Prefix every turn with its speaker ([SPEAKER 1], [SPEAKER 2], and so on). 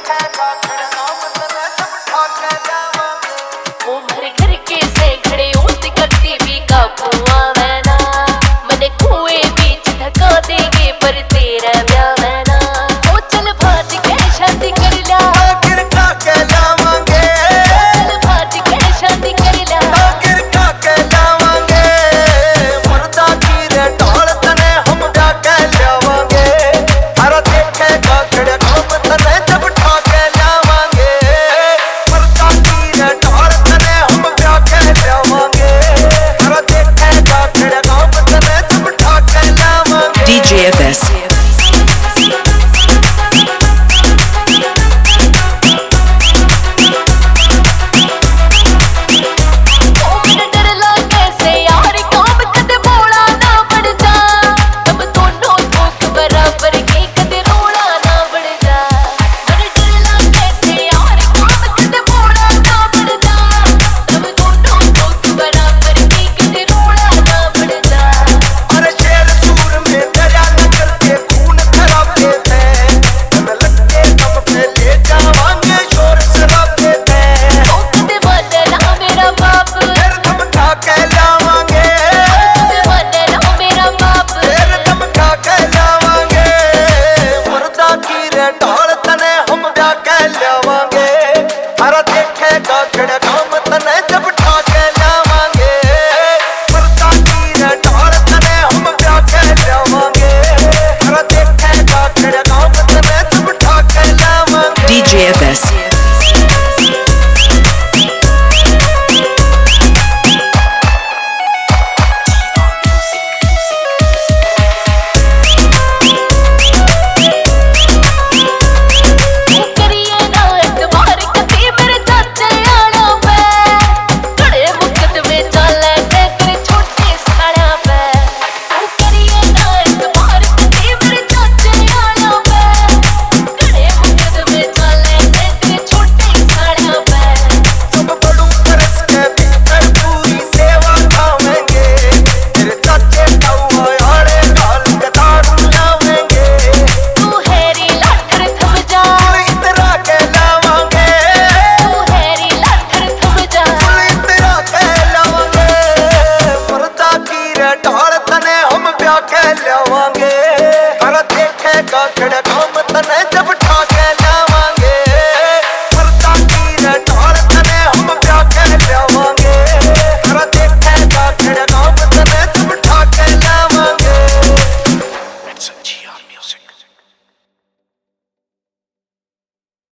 [SPEAKER 1] उम्र घर के सैकड़े ऊँट करती भी काबू आवे ना, मने कुएं बीच धका देंगे पर तेरा ब्याह है ना। ओ चल भाट के शादी कर ला,
[SPEAKER 2] गिरका के लावांगे।
[SPEAKER 1] चल भाट के शादी कर ला,
[SPEAKER 2] गिरका के लावांगे। मर्दा की रे ढोल तने हम ब्याह के लावांगे। अरे देखेगा खड़े काम तने जब ठा के लावांगे। मर्दा की रे ढोल तने हम ब्याह के लावांगे। अरे देखेगा खड़े काम तने जब ठा के लावांगे।
[SPEAKER 3] DJ FS
[SPEAKER 2] ढोल तने हम ब्याह के लावांगे। अरे देखेगा खड़े काम तने जब ठा के लावांगे। मर्दा की रे ढोल तने हम ब्याह के लावांगे। अरे देखेगा खड़े काम तने जब ठा के लावांगे।
[SPEAKER 3] DJ FS